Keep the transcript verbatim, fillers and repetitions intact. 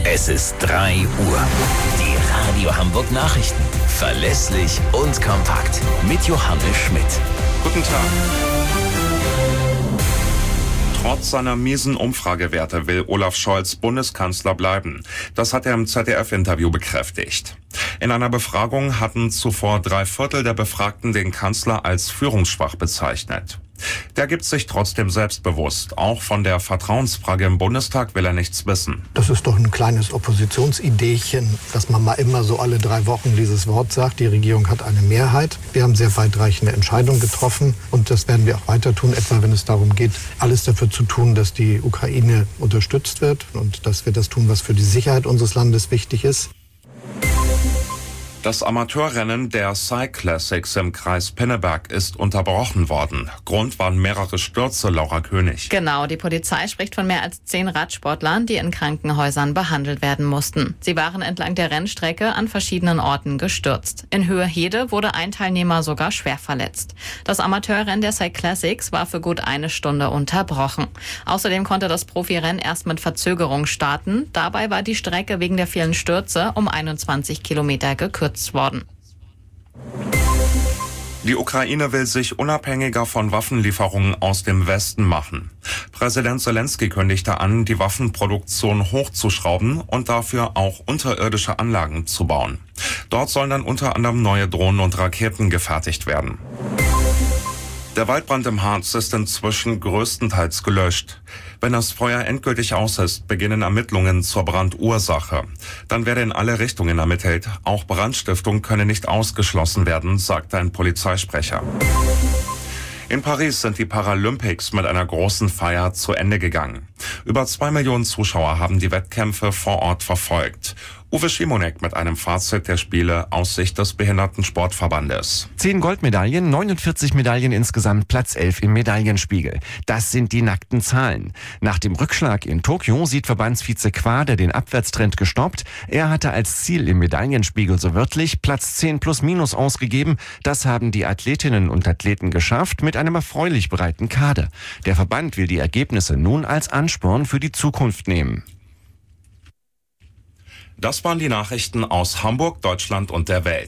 Es ist drei Uhr. Die Radio Hamburg Nachrichten. Verlässlich und kompakt. Mit Johannes Schmidt. Guten Tag. Trotz seiner miesen Umfragewerte will Olaf Scholz Bundeskanzler bleiben. Das hat er im Z D F-Interview bekräftigt. In einer Befragung hatten zuvor drei Viertel der Befragten den Kanzler als führungsschwach bezeichnet. Der gibt sich trotzdem selbstbewusst. Auch von der Vertrauensfrage im Bundestag will er nichts wissen. Das ist doch ein kleines Oppositionsideechen, dass man mal immer so alle drei Wochen dieses Wort sagt. Die Regierung hat eine Mehrheit. Wir haben sehr weitreichende Entscheidungen getroffen und das werden wir auch weiter tun, etwa wenn es darum geht, alles dafür zu tun, dass die Ukraine unterstützt wird und dass wir das tun, was für die Sicherheit unseres Landes wichtig ist. Das Amateurrennen der Cyclassics im Kreis Pinneberg ist unterbrochen worden. Grund waren mehrere Stürze, Laura König. Genau, die Polizei spricht von mehr als zehn Radsportlern, die in Krankenhäusern behandelt werden mussten. Sie waren entlang der Rennstrecke an verschiedenen Orten gestürzt. In Höhe-Hede wurde ein Teilnehmer sogar schwer verletzt. Das Amateurrennen der Cyclassics war für gut eine Stunde unterbrochen. Außerdem konnte das Profirennen erst mit Verzögerung starten. Dabei war die Strecke wegen der vielen Stürze um einundzwanzig Kilometer gekürzt worden. Die Ukraine will sich unabhängiger von Waffenlieferungen aus dem Westen machen. Präsident Zelensky kündigte an, die Waffenproduktion hochzuschrauben und dafür auch unterirdische Anlagen zu bauen. Dort sollen dann unter anderem neue Drohnen und Raketen gefertigt werden. Der Waldbrand im Harz ist inzwischen größtenteils gelöscht. Wenn das Feuer endgültig aus ist, beginnen Ermittlungen zur Brandursache. Dann werde in alle Richtungen ermittelt. Auch Brandstiftung könne nicht ausgeschlossen werden, sagte ein Polizeisprecher. In Paris sind die Paralympics mit einer großen Feier zu Ende gegangen. Über zwei Millionen Zuschauer haben die Wettkämpfe vor Ort verfolgt. Uwe Schimonek mit einem Fazit der Spiele aus Sicht des Behindertensportverbandes. Zehn Goldmedaillen, neunundvierzig Medaillen insgesamt, Platz elf im Medaillenspiegel. Das sind die nackten Zahlen. Nach dem Rückschlag in Tokio sieht Verbandsvize Quade den Abwärtstrend gestoppt. Er hatte als Ziel im Medaillenspiegel so wörtlich Platz zehn plus minus ausgegeben. Das haben die Athletinnen und Athleten geschafft mit einem erfreulich breiten Kader. Der Verband will die Ergebnisse nun als Ansporn für die Zukunft nehmen. Das waren die Nachrichten aus Hamburg, Deutschland und der Welt.